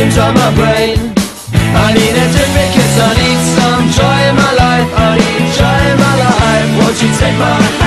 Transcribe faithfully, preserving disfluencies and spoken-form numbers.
change on my brain. I need a certificate, I need some joy in my life, I need joy in my life. Won't you take my hand?